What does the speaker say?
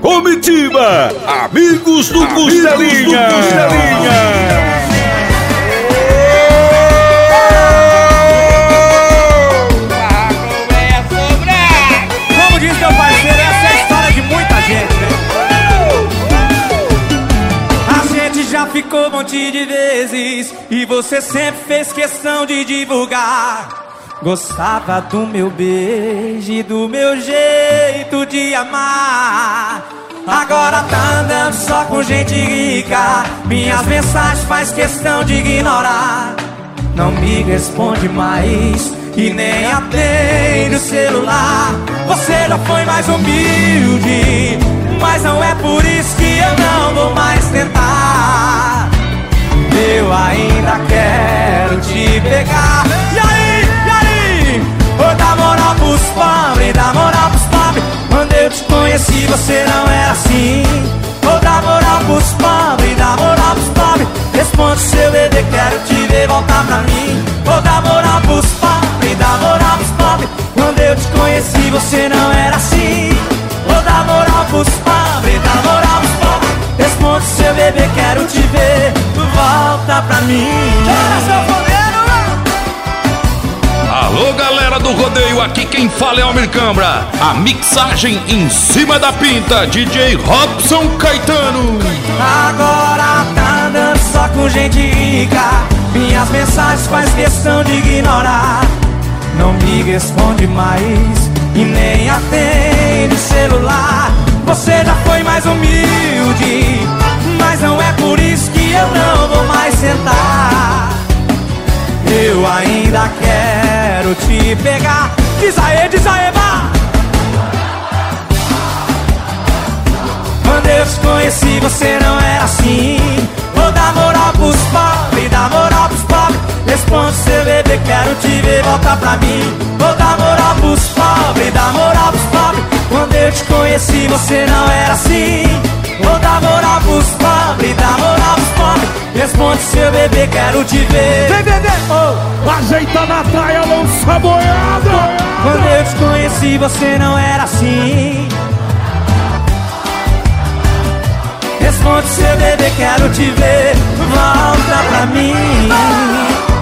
Comitiva, amigos do Costelinha. Como diz meu parceiro, essa é a história de muita gente, né? A gente já ficou um monte de vezes e você sempre fez questão de divulgar. Gostava do meu beijo e do meu jeito de amar. Agora tá andando só com gente rica. Minhas mensagens faz questão de ignorar. Não me responde mais e nem atende o celular. Você já foi mais humilde, mas não é por isso que eu não vou mais tentar. Eu ainda quero te pegar. E aí? Vou dar moral pros pobres, dar moral pros pobres. Quando eu te conheci você não era assim. Vou dar moral pros pobres, dar moral pros pobres. Responde seu bebê, quero te ver voltar pra mim. Vou dar moral pros pobres, dar moral pros pobres. Quando eu te conheci você não era assim. Vou dar moral pros pobres, dar moral pros pobres. Responde seu bebê, quero te ver volta pra mim. Chora, seu poder. Alô, galera do rodeio, aqui quem fala é Almir Cambra. A mixagem em cima da pinta, DJ Robson Caetano. Agora tá andando só com gente rica. Minhas mensagens faz questão de ignorar. Não me responde mais e nem atende o celular. Você já foi mais humilde, mas não é por isso que eu não vou mais sentar. Eu ainda quero te pegar. Diz aê, vá. Quando eu te conheci você não era assim. Vou dar moral pros pobres, dar moral pros pobres. Responde seu bebê, quero te ver voltar pra mim. Vou dar moral pros pobres, dar moral pros pobres. Quando eu te conheci você não era assim. Vou dar moral pros pobres, dar moral pros pobres. Responde seu bebê, quero te ver. Vem, bebê! Oh. Ajeita na traia, lança boiada. Quando eu te conheci você não era assim. Responde seu bebê, quero te ver volta pra mim.